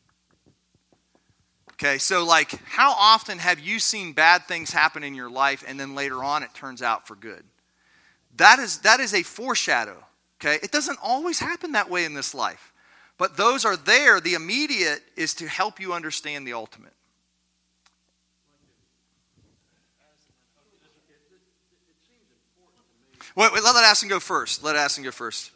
Okay, so like, how often have you seen bad things happen in your life and then later on it turns out for good? That is, that is a foreshadow, okay? It doesn't always happen that way in this life. But those are there. The immediate is to help you understand the ultimate. Wait, wait, let Aston go first. Let Aston go first.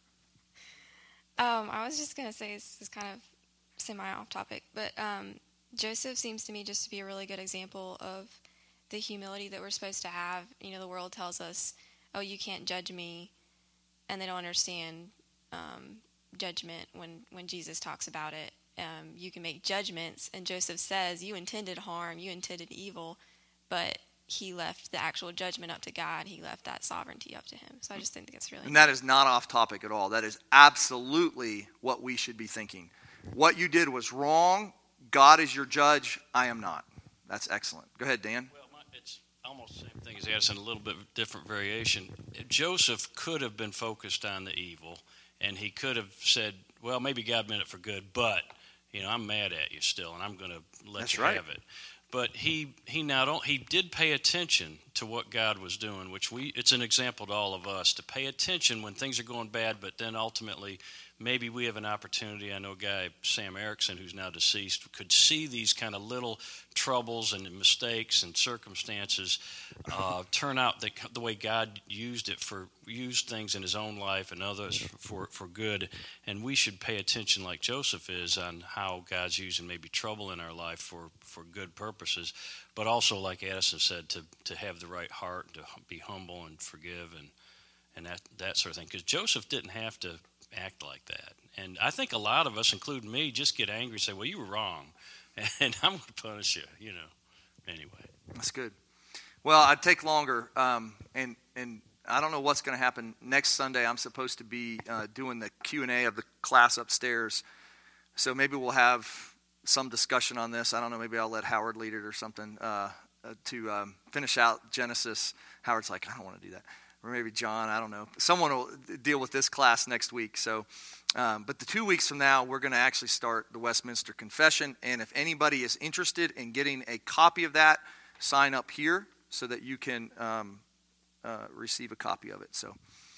Um, I was just going to say, this is kind of semi-off topic, but um, Joseph seems to me just to be a really good example of the humility that we're supposed to have. You know, the world tells us, oh, you can't judge me, and they don't understand um, judgment when, when Jesus talks about it. Um, you can make judgments, and Joseph says, you intended harm, you intended evil, but he left the actual judgment up to God. He left that sovereignty up to him. So I just think that's really And that is not off topic at all. That is absolutely what we should be thinking. What you did was wrong. God is your judge. I am not. That's excellent. Go ahead, Dan. Well, my, it's almost the same thing as Addison, a little bit different variation. Joseph could have been focused on the evil, and he could have said, well, maybe God meant it for good, but, you know, I'm mad at you still, and I'm going to let That's you right. have it. But he he not only, he did pay attention to what God was doing, which we it's an example to all of us to pay attention when things are going bad. But then ultimately, maybe we have an opportunity. I know a guy, Sam Erickson, who's now deceased, could see these kind of little troubles and mistakes and circumstances uh, turn out the, the way God used it for used things in His own life and others for for good. And we should pay attention, like Joseph is, on how God's using maybe trouble in our life for, for good purposes, but also, like Addison said, to to have the right heart, to be humble and forgive, and and that that sort of thing. Because Joseph didn't have to act like that. And I think a lot of us, including me, just get angry and say, well, you were wrong, and I'm going to punish you, you know. Anyway. That's good. Well, I'd take longer, um, and and I don't know what's going to happen. Next Sunday, I'm supposed to be uh, doing the Q and A of the class upstairs, so maybe we'll have some discussion on this. I don't know, maybe I'll let Howard lead it or something uh, uh, to um, finish out Genesis. Howard's like, I don't want to do that. Or maybe John, I don't know. Someone will deal with this class next week. So, um, but the two weeks from now, we're going to actually start the Westminster Confession. And if anybody is interested in getting a copy of that, sign up here so that you can um, uh, receive a copy of it. So,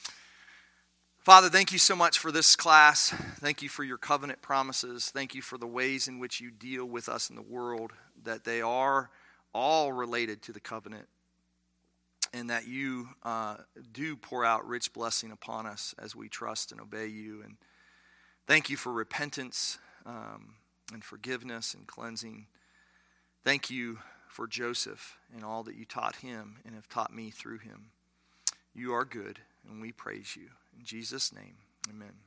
Father, thank you so much for this class. Thank you for your covenant promises. Thank you for the ways in which you deal with us in the world, that they are all related to the covenant. And that you uh, do pour out rich blessing upon us as we trust and obey you. And thank you for repentance um, and forgiveness and cleansing. Thank you for Joseph and all that you taught him and have taught me through him. You are good, and we praise you. In Jesus' name, Amen.